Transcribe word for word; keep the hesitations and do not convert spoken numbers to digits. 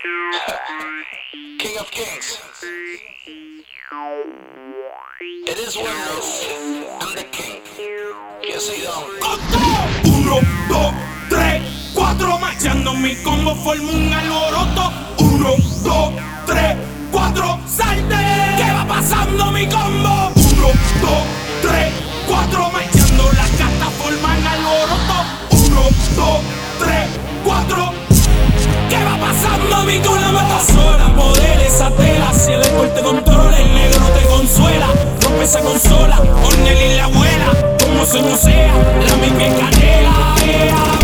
King of Kings. It is what it is. I'm the king. Yo soy Don. Uno, dos, tres, cuatro, marchando mi combo forma un alboroto. Uno, dos, tres, cuatro, salte. ¿Qué va pasando mi combo? Uno, dos, tres, cuatro, marchando las cartas forman alboroto. Uno, dos, tres, cuatro. ¿Qué va pasando mi con la mata sola? Poder esa tela, si el alcohol te controla, el negro te consuela. Rompe esa consola, Ornel y la abuela, como se no sea, la misma canela.